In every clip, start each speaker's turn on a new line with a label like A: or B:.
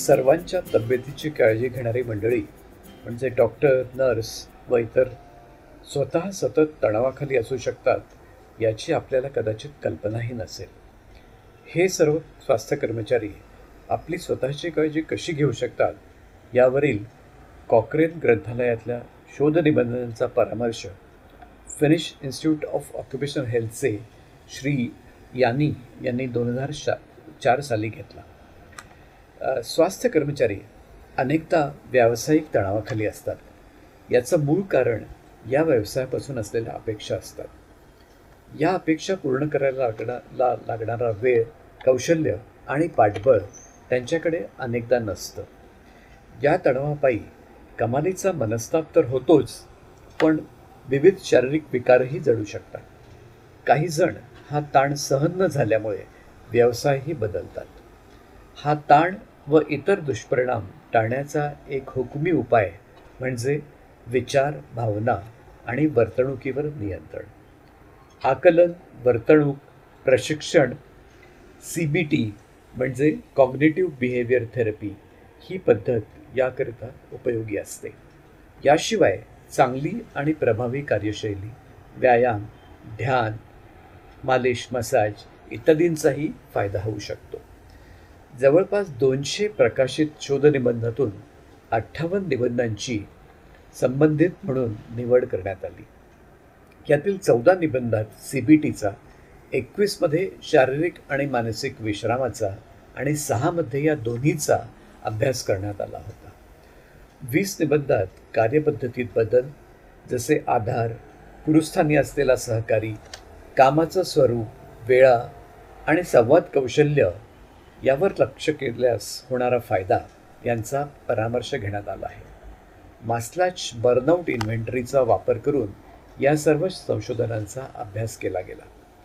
A: सर्वांच्या तब्येतीची काळजी घेणारी मंडळी म्हणजे डॉक्टर, नर्स व इतर स्वतः सतत तणावाखाली असू शकतात याची आपल्याला कदाचित कल्पनाही नसेल. हे सर्व स्वास्थ्य कर्मचारी आपली स्वतःची काळजी कशी घेऊ शकतात यावरील कॉक्रेन ग्रंथालयातल्या शोधनिबंधांचा परामर्श फिनिश इन्स्टिट्यूट ऑफ ऑक्युपेशनल हेल्थचे श्री यानी यांनी 2004 साली घेतला. स्वास्थ्य कर्मचारी अनेकदा व्यावसायिक तणावाखाली असतात. याचं मूळ कारण या व्यवसायापासून असलेल्या अपेक्षा असतात. या अपेक्षा पूर्ण करायला लागणारा वेळ, कौशल्य आणि पाठबळ त्यांच्याकडे अनेकदा नसतं. या तणावापायी कमालीचा मनस्ताप तर होतोच, पण विविध शारीरिक विकारही जडू शकतात. काही जण हा ताण सहन न झाल्यामुळे व्यवसायही बदलतात. हा ताण व इतर दुष्परिणाम टाळण्याचा एक हुकमी उपाय म्हणजे विचार, भावना आणि वर्तणुकीवर नियंत्रण. आकलन, वर्तणूक प्रशिक्षण CBT म्हणजे कॉग्निटिव्ह बिहेवियर थेरपी ही पद्धत याकरिता उपयोगी असते. याशिवाय चांगली आणि प्रभावी कार्यशैली, व्यायाम, ध्यान, मालिश, मसाज इत्यादींचाही फायदा होऊ शकतो. जवळपास 200 प्रकाशित शोधनिबंधातून 58 निबंधांची संबंधित म्हणून निवड करण्यात आली. यातील 14 निबंधात CBTचा, 21मध्ये शारीरिक आणि मानसिक विश्रामाचा आणि 6मध्ये या दोन्हीचा अभ्यास करण्यात आला होता. 20 निबंधात कार्यपद्धतीत बदल जसे आधार, गुरुस्थानी असलेला सहकारी, कामाचं स्वरूप, वेळा आणि संवाद कौशल्य यावर लक्ष केल्यास होणारा फायदा यांचा परामर्श घेण्यात आला आहे. मास्लॅच बर्नआउट इन्व्हेंटरीचा वापर करून या सर्व संशोधनांचा अभ्यास केला गेला.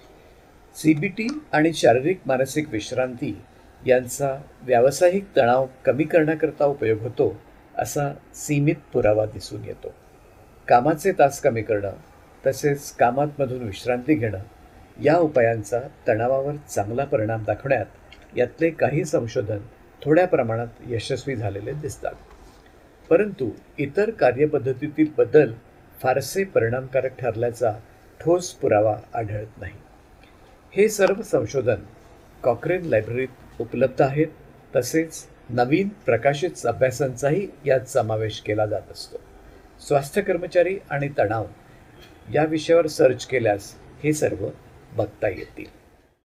A: CBT आणि शारीरिक मानसिक विश्रांती यांचा व्यावसायिक तणाव कमी करण्याकरता उपयोग होतो असा सीमित पुरावा दिसून येतो. कामाचे तास कमी करणं तसेच कामातमधून विश्रांती घेणं या उपायांचा तणावावर चांगला परिणाम दाखवण्यात यातले काही संशोधन थोड्या प्रमाणात यशस्वी झालेले दिसतात. परंतु इतर कार्यपद्धतीतील बदल फारसे परिणामकारक ठरल्याचा ठोस पुरावा आढळत नाही. हे सर्व संशोधन कॉक्रेन लायब्ररीत उपलब्ध आहेत. तसेच नवीन प्रकाशित अभ्यासांचाही यात समावेश केला जात असतो. स्वास्थ्य कर्मचारी आणि तणाव या विषयावर सर्च केल्यास हे सर्व बघता येतील.